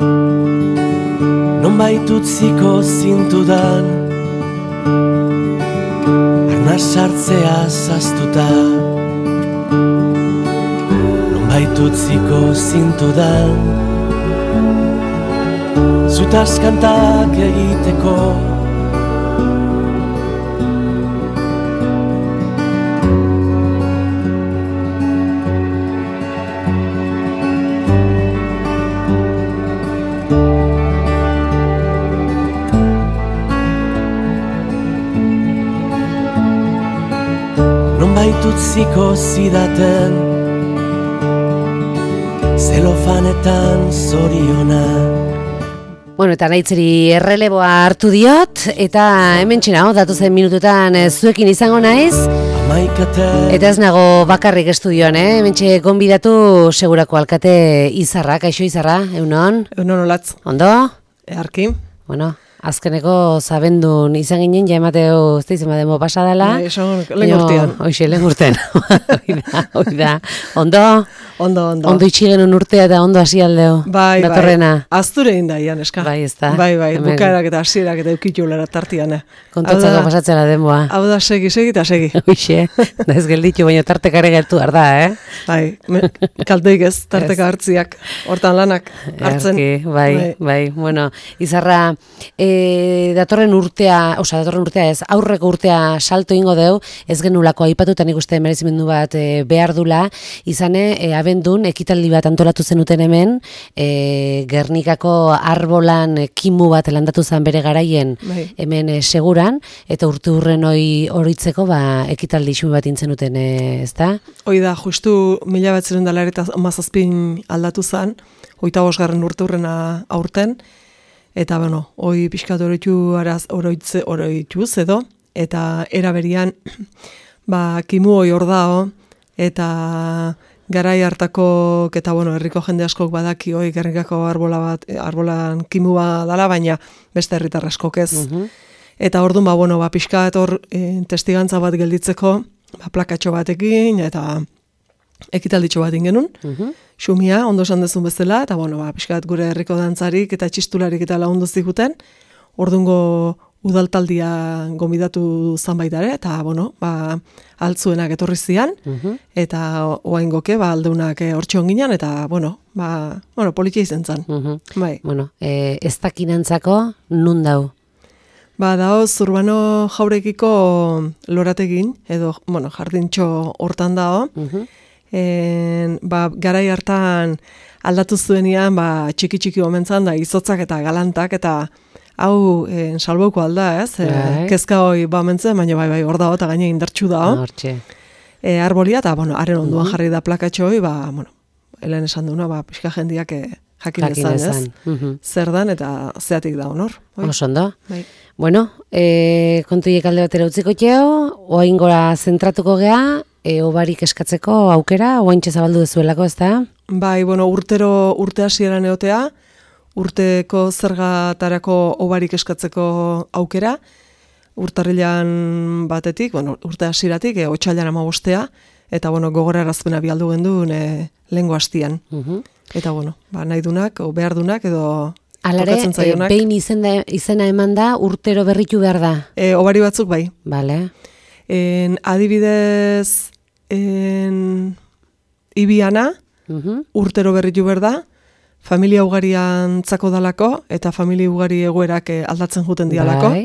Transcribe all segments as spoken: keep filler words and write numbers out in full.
nonbait utziko zintudan, arnaz sartzea zaztuta. Nonbait utziko zintudan, zutaz kantak egiteko. Nonbait utziko zidaten, zelofanetan zoriona. Bueno, eta naitzeri erreleboa hartu diot, eta hemen txena, datu zen minututan zuekin izango naiz. Eta ez nago bakarrik estudioan, eh? Hemen txe gonbidatu segurako alkate Izarra, kaixo Izarra, eunon? Eunon olatz. Ondo? Earki. Bueno, azkeneko zabendun izan ginen, ja emateo, ez da izan bademo pasadala. Bai, esan lehen urtean. Hoxe, lehen urtean. Oida, oida. Ondo? Ondo, ondo. Ondo itxigenun urtea eta ondo hasi aldeo. Bai, datorrena. bai. Azture inda, Ian, eska. Bai, ez da. Bai, bai, bukaerak eta hasierak eta eukitu lera tartian. Kontatzako pasatzela denboa. Hau da, segi, segi eta segi. Hoxe, da ez gelditu, baina tartekare gertu behar da, eh? Bai, kaldeik ez, tarteka hartziak, hortan lanak hartzen. Erki, bai, bai, bai, bueno, Izarra, e, datorren urtea, oza, datorren urtea ez, aurreko urtea salto ingo deu, ez genulako aipatutan ikuste merezimendu bat e, behar dula, izane, e, abendun, ekitaldi bat antolatu zenuten hemen, e, Gernikako arbolan e, kimu bat landatu zen bere garaien, bai. Hemen e, seguran, eta urte hurren hori horitzeko, ba, ekitaldi xume bat intzenuten, e, ez da? Hoi da, justu mila bat ziren dala eta mazazpin aldatu zen, hoita bosgarren urte hurrena aurten, eta, bueno, hoi pixkat oroitu araz, oroitze, oroituz edo, eta eraberian, ba, kimu hoi hor dao, eta garai hartako, eta, bueno, herriko jende askok badaki hoi Gernikako arbola bat, arbolan kimu bat dala, baina beste herritar askok ez. Mhm. Eta orduan, ba, bueno, ba, pixkat hor e, testigantza bat gelditzeko, ba, plakatxo batekin, eta ekitalditxo bat ingenun. Mhm. Xumia, ondo esan dezun bezala, eta bueno, ba, pixkat gure herriko dantzarik eta txistularik eta lagundu ziguten, ordungo udaltaldia gomidatu zan baitare, eta bueno, ba, altzuenak etorri zian, Mhm. eta oaingoke, ba, aldeunak hortxe onginan, eta bueno, ba, bueno, politia izen zan. Mhm. Bai. Bueno, e, ez dakinantzako nun dau? Ba, dao, Zurbano Jaurekiko lorategin, edo, bueno, jardintxo hortan dao, Mhm. En, ba, garai hartan aldatu zuenian, ba, txiki-txiki omentzan da izotzak eta galantak, eta hau en, salbauko alda, ez? E, Bai. kezka hoi ba omentzen, baina bai, bai, hor dago, eta gaine indartxu da. Hortxe. E, arbolia, eta, bueno, haren onduan Mhm. jarri da plakatxo hoi, ba, bueno, helen esan duna, ba, pixka jendiak e, jakin Jakin dezan, ez? dezan. Mhm. Zer dan, eta zeatik da honor. Oi? Oso ondo. Bai. Bueno, e, kontuiek alde batera utziko txeo, oain gora zentratuko gea, e, obarik eskatzeko aukera, oaintxe zabaldu dezuelako, ez da? Bai, bueno, urtero urte hasieran eotea, urteko zergatarako obarik eskatzeko aukera, urtarrilan batetik, bueno, urte hasieratik, e, otsailean hamabostea, eta bueno, gogorarazpena bialdu genduen e, lehengo hastian. Mhm. Eta bueno, ba, nahi dunak, o behar dunak, edo Alare, tokatzen e, zaionak. behin izena, izena eman da, urtero berritu behar da. E, obari batzuk bai. Bale. En, adibidez, en, Ibiana, Mhm. urtero berritu behar da, familia ugarian tzako dalako, eta familia ugari egoerak eh, aldatzen juten dialako. Bai.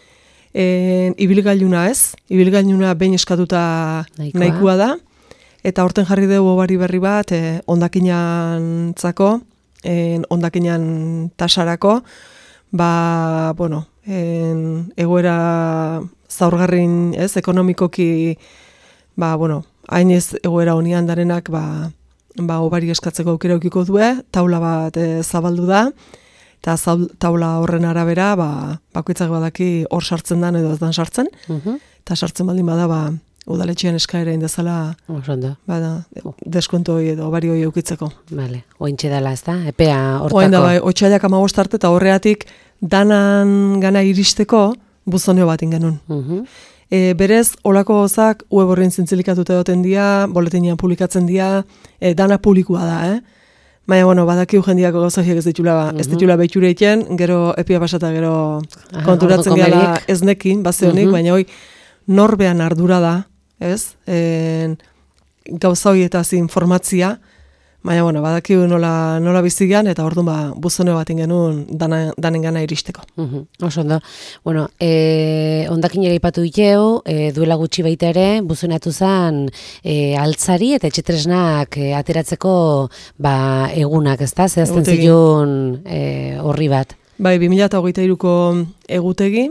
En, ibilgailuna ez, ibilgailuna behin eskatuta Nahikoa. nahikoa da, eta horten jarri dugu obari berri bat, eh, ondakinan tzako, en, ondakinan tasarako, ba, bueno, en, egoera zaurgarrin ez, ekonomikoki, ba, bueno, hain ez egoera honian darenak, ba, ba, obari eskatzeko aukera eukiko due, taula bat e, zabaldu da, eta zaul, taula horren arabera, ba, bakoitzak badaki hor sartzen dan edo ez dan sartzen, Mhm. eta sartzen baldin bada, ba, udaletxean eskaera indezala, Oso ondo. bada, deskontu hori edo obari hori eukitzeko. Bale, ointxe dela, ez da? Epea hortako. Oain da, bai, otsailak hamabost arte, eta horreatik danan gana iristeko buzoneo bat ingenun. Mhm. E, berez, olako gozak web horrein zintzilikatuta egoten dira, boletinean publikatzen dira, e, dana publikoa da, eh? Baina, bueno, badakiu jendiako gauza horiek ez ditula, ez ditula behiture iten, gero epia pasata gero Aha, konturatzen orduko gara merik. ez nekin, bazte honik, baina hoi norbean ardura da, ez? En, gauza horietaz informatzia, baina, bueno, badakiu nola, nola bizigan, eta orduan ba, buzone bat ingenuen dana, danen gana iristeko. Uhum, oso ondo. Bueno, e, ondakin ere ipatu diteu, e, duela gutxi baita ere, buzonatu zen e, altzari eta etxetresnak e, ateratzeko ba, egunak, ezta? Zehazten Egutegi. zilun e, horri bat. Bai, bi mila hogeita hiruko egutegi,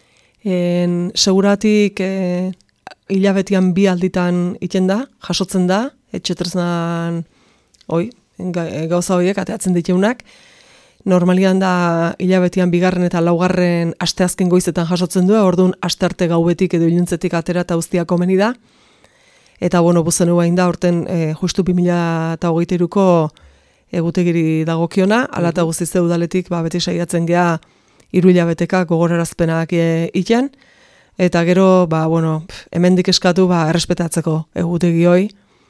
en, seguratik e, hilabetian bi alditan iten da, jasotzen da, etxetresnan Hoi, gauza horiek ateatzen diteunak. Normalian da hilabetian bigarren eta laugarren asteazken goizetan jasotzen du, orduan astearte gaubetik edo iluntzetik atera eta guztia komeni da. Eta bueno, buzenu bain da, orten e, justu bi mila hogeita hiruko egutegiri dagokiona, ala eta guzti zeu udaletik ba, beti saiatzen gea hiru hilabeteka gogorarazpenak e, iten, eta gero, ba, bueno, hemendik eskatu ba, errespetatzeko egutegi hoi,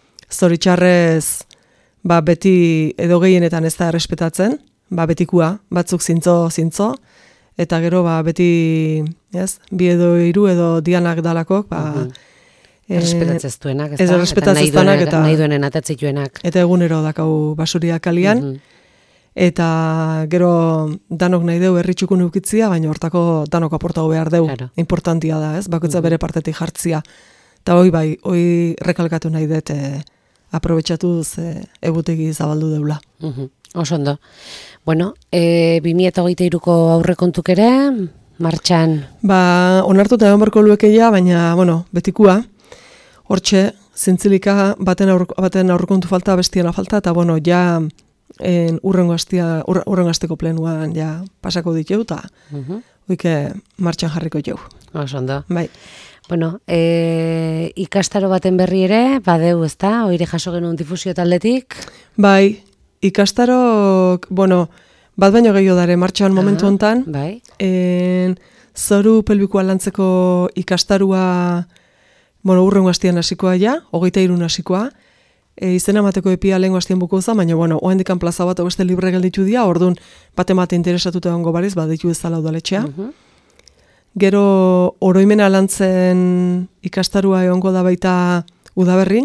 zoritxarrez ba, beti edo gehienetan ez da errespetatzen, ba, betikua, batzuk zintzo, zintzo, eta gero ba, beti, ez, bi edo hiru edo dianak dalakok, ba, e, errespetatzen ez duenak, ez errespetatzen ez duenak, eta nahi duenen atatzituenak. Eta egunero dakau basuriak kalian, eta gero danok nahi deu herritxukun eukitzia, baina hortako danok aportau behar deu, claro. Importantia da, ez, bakoitza bere partetik jartzia. Eta hoi bai, hoi rekalkatu nahi dut, e, aprobetxatuz e, egutegi zabaldu deula. Uhum, oso ondo. Bueno, e, bi mila hogeita hiruko aurrekontuk ere, martxan. Ba, onartuta egon barko luekeia, baina, bueno, betikua, hortxe, zintzilika baten, aur, baten aurrekontu falta, bestiena falta, eta, bueno, ja, en, urrengo astia, ur, urrengo asteko plenuan, ja, pasako ditu, eta, Uhum. oike, martxan jarriko jau. Oso ondo. Bai. Bueno, e, ikastaro baten berri ere, badeu, ezta? Oire jaso genuen difusio taldetik. Bai, ikastarok, bueno, bat baino gehiago dare martxan momentu hontan. Bai. En, zoru pelbikoa lantzeko ikastarua, bueno, urrengo hastian hasikoa ja, hogeita irun hasikoa. E, izena emateko epia lehengo hastian buko za, baina, bueno, oendikan plaza bat beste libre gelditu dia, orduan bat emate interesatuta egongo bariz, bat ditu ez zala udaletxea. Uh-huh. Gero oroimena lantzen ikastarua egongo da baita udaberrin,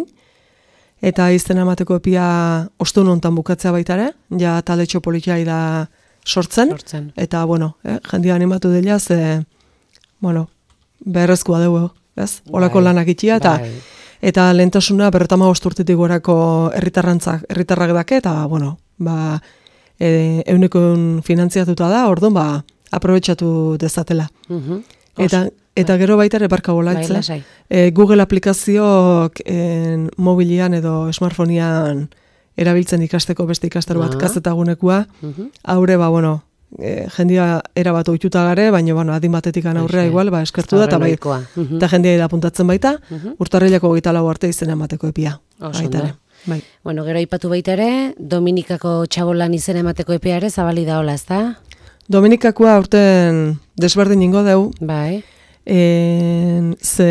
eta izena emateko epia ostun hontan bukatzea baita ere, ja taletxo politia da sortzen, sortzen. Eta, bueno, eh, jendia animatu dela, ze, bueno, beharrezkoa dugu, ez? Olako Bai. lanak itxia, eta Bai. eta lehentasuna berretama osturtetik gorako herritarrantzak, herritarrak dake, eta, bueno, ba, e, eunekon finantziatuta da, orduan, ba, aprobetxatu dezatela. Uh-huh. Eta, eta gero baita ere barka Bai, bolaitze. lasai. E, Google aplikazioak en, mobilian edo smartphonean erabiltzen ikasteko beste ikastaru bat Ah. kazetagunekua. Uh-huh. Haure, ba, bueno, e, jendia erabat ohituta gare, baina, bueno, adin batetik aurrea Hoxe. igual, ba, eskertu da, eta bai, Horrelakoa. Uh-huh. eta jendia da apuntatzen baita, Uh-huh. urtarrilako hogeita lau arte izena emateko epia. Oso Baita ere. ondo. Bai. Bueno, gero aipatu baita ere, Dominikako txabolan izena emateko epea ere zabali da hola, ezta? Dominikakoa aurten desberdin ingo deu, Bai. en, ze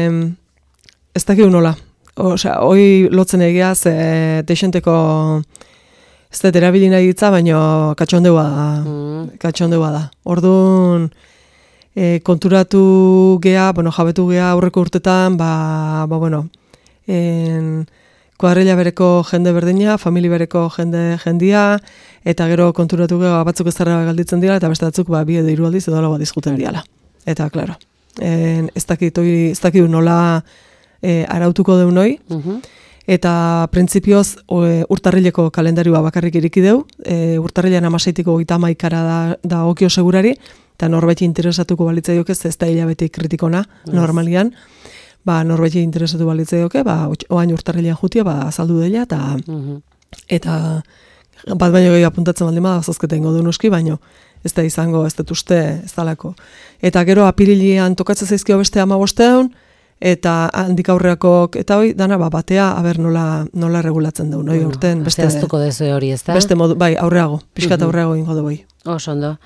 ez dakiu nola. Osea, hoi lotzen egia, ze desenteko ez dut erabili nahi ditza, baina katxondeua da. Mm. Katxondeua da. Orduan, e, konturatu gea, bueno, jabetu gea aurreko urtetan, ba, ba bueno, en, kuadrilla bereko jende berdina, famili bereko jende jendia, eta gero konturatu gea batzuk ezarra galditzen dira, eta beste batzuk ba, bi edo hiru aldiz edo lau diskuten diala. Eta, klaro, en, ez dakit, oi, ez dakit nola e, arautuko deun hoi, Uh-huh. eta printzipioz e, urtarrileko kalendarioa bakarrik iriki deu, e, urtarrilean amaseitiko hogeita hamaikara da, da okio segurari, eta norbait interesatuko balitzaioke, ez da hilabetik kritikona, Yes. normalian, ba, norbait interesatu balitzaioke, ba, oain urtarrilean jutia, ba, azaldu dela, eta, Uh-huh. eta bat baino gehi apuntatzen baldin bada, zazketa ingo du noski, baino, ez da izango, ez dut uste, ez dalako. Eta gero apirilean tokatzen zaizkio beste amabosteun, eta handik aurreako, eta hoi, dana ba, batea, aber nola, nola regulatzen dugu, noi urten, beste, Zehaztuko dezu hori, ezta? beste modu, bai, aurreago, pixkat Mhm. aurreago ingo du bai. Oso ondo.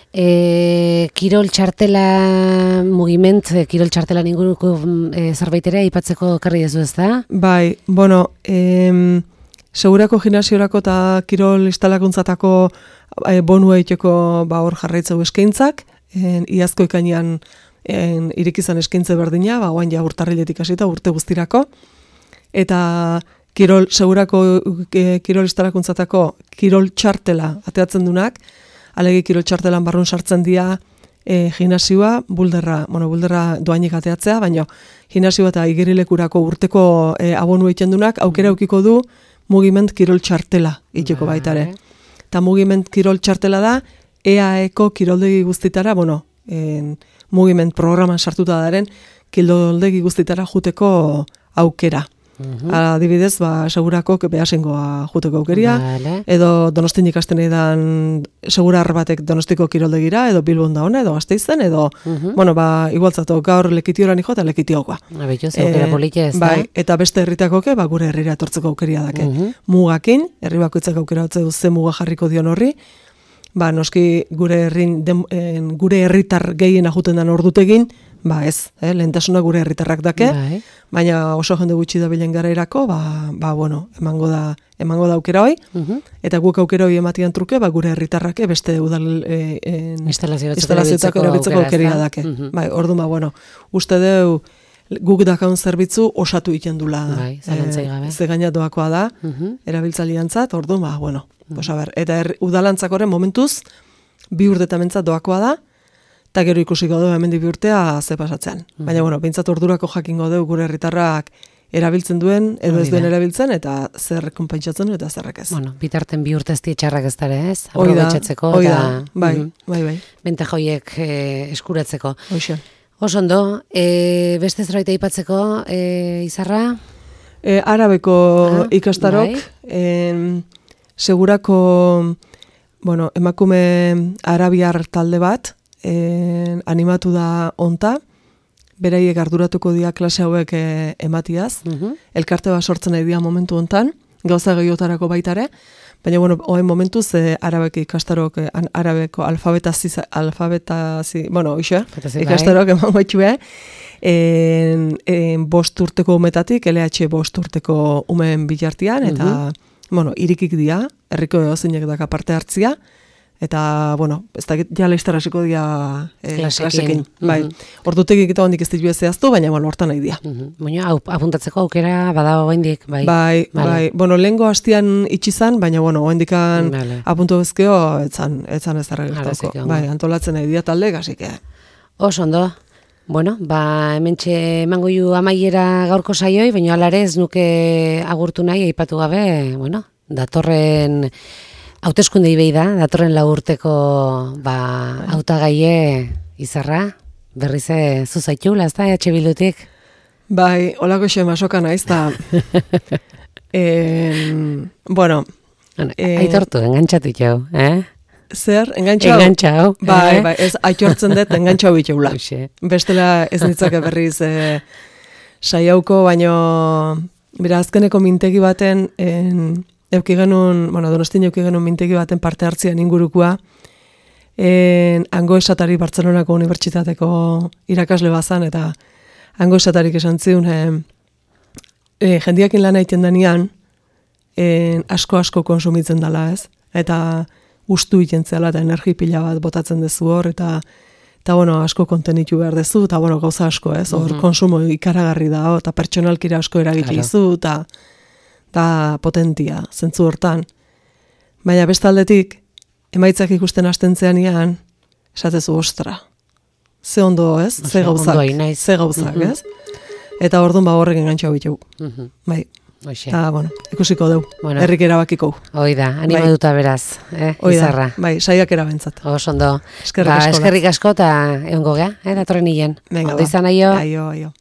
E, kirol txartela mugiment, e, kirol txartela inguruko e, zerbait ere aipatzeko karri dezu, ezta? Bai, bueno, em, segurako gimnasiorako eta kirol instalakuntzatako e, bonua iteko ba, hor jarraitzeu eskaintzak, en, iazko ikainean en, irikizan eskaintze berdina, ba, oain ja urtarriletik hasita urte guztirako, eta kirol, segurako e, kirol instalakuntzatako kirol txartela ateatzen dunak, alegi kirol txartelan barrun sartzen dira e, gimnasioa, bulderra, bueno, bulderra doainik ateatzea, baina gimnasioa eta igerilekurako urteko e, abonu egiten dunak, aukera eukiko du mugiment kirol txartela iteko baitare. Eta mugiment kirol txartela da, E A Eko kiroldegi guztitara, bueno, en, mugiment programan sartuta daren, kiroldegi guztitara juteko aukera. Uh-huh. Adibidez, ba, segurako behasengoa juteko aukeria, vale. Edo Donostin ikasten edan segurar batek Donostiko kiroldegira, edo Bilbon da ona, edo Gasteizen, edo, uh-huh. bueno, ba, igualtzatu, gaur lekitioran ijo eta lekitiokoa. Abituz, aukera e, politxe ez da. Bai, eta beste herritakoke, ba, gure herrira etortzeko aukeria dake. Uh-huh. Mugakin, herri bakoitzak aukera hotze du ze muga jarriko dion horri, ba, noski gure herrin, dem, en, gure herritar gehien ajuten dan ordutegin, ba ez, eh, lehentasuna gure herritarrak dake, bai. Baina oso jende gutxi da bilen gara erako, ba, ba, bueno, emango da, emango da aukera hoi, uh-huh. Eta guk aukera hoi ematian truke, ba, gure herritarrake beste udal e, instalazioetako erabiltzeko aukeria dake. Uh-huh. Bai, ordu ba, bueno, uste deu guk dakaun zerbitzu osatu egiten dula. Bai, zalantzai gabe. E, ze gaina doakoa da, uh-huh. Erabiltzaileantzat, ordu ba, bueno, uh-huh. Pues a ber, eta er, udalantzakoren momentuz, bi urtetamentzat doakoa da, eta gero ikusiko dugu hemendik bi urtea ze pasatzean. Mm. Baina, bueno, bintzat ordurako jakingo dugu gure herritarrak erabiltzen duen, edo ez duen erabiltzen, eta zer konpentsatzen du eta zerrek ez. Bueno, bitarten bi urte ez txarrak ez dara ez? Oida, oida, bai, mm-hmm. bai, bai. Bente joiek e, eskuratzeko. Hoxe. Osondo, e, beste zerbait aipatzeko, e, Izarra? E, arabeko ah, ikastarok, bai. e, segurako, bueno, emakume arabiar talde bat, En, animatu da onta, beraiek arduratuko dia klase hauek e, ematiaz, uh-huh. Elkarte bat sortzen nahi dia momentu hontan, gauza gehiotarako baitare, baina bueno, oen momentuz e, arabek ikastarok, e, arabeko alfabetazi, alfabetazi, bueno, iso, ikastarok eman goitxue, en, en bost urteko umetatik, L H bost urteko umeen bilartian, eta, uh-huh. bueno, irikik dia, herriko egozinek daka parte hartzia, eta, bueno, ez da, ja leiztarrasiko dia eh, klasekin. Bai, mm-hmm. Ordutegik eta hondik ez ditu zehaztu, baina, bueno, hortan nahi dia. Mm-hmm. Baina, apuntatzeko aukera badago oendik, bai? Bai, vale. Bai. Bueno, lehengo hastian itxizan, baina, bueno, oendikan vale. Apuntu bezkeo, etzan, etzan ez darra gertauko. Bai, antolatzen nahi dia talde, gasike. Oso ondo. Bueno, ba, hementxe emango ju amaiera gaurko saioi, baina alare ez nuke agurtu nahi, aipatu gabe, bueno, datorren... Hauteskundei behi da, datorren lau urteko ba, hautagaie Izarra, berrize zuzaitxula, ez da, E H Bildutik? Bai, holako xe masoka naiz, da... eh, bueno... Eh, aitortu, engantxatu jau, eh? Zer, engantxau? Engantxau. Bai, eh? bai, ez aitortzen dut engantxau bitxaula. Bestela ez nitzake berriz eh, saiauko, baino... Bera, azkeneko mintegi baten... En, Euki genuen, bueno, Donostin euki genuen mintegi baten parte hartzian ingurukua, en, hango esatari Bartzelonako Unibertsitateko irakasle bazan, eta hango esatarik esan ziun, e, e, jendiakin lan egiten denean, asko-asko konsumitzen dela, ez? Eta ustu egiten zela, eta energi pila bat botatzen dezu hor, eta, eta bueno, asko kontenitu behar dezu, eta bueno, gauza asko, ez? Hor, mm-hmm. Konsumo ikaragarri da, eta pertsonalkira asko eragite izu, eta da potentia, zentzu hortan. Baina bestaldetik, emaitzak ikusten hastentzean ian, esatezu ostra. Ze ondo, ez? Ze gauzak, ze gauzak, mm-hmm. ez? Eta orduan ba horrek engantxau bitu. Mm-hmm. Bai. Eta, bueno, ikusiko deu. Bueno. Errik erabakiko. Hoi da, anima bai. Duta beraz, eh? Izarra. Bai, saiak erabentzat. Oso ondo. Eskerrik ba, asko. Eskerrik asko eta egongo gea, eh? Datorren hilen. Venga, ondo izan aio. Aio, aio.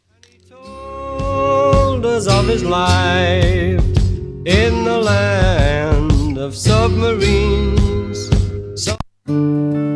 Of his life in the land of submarines. So-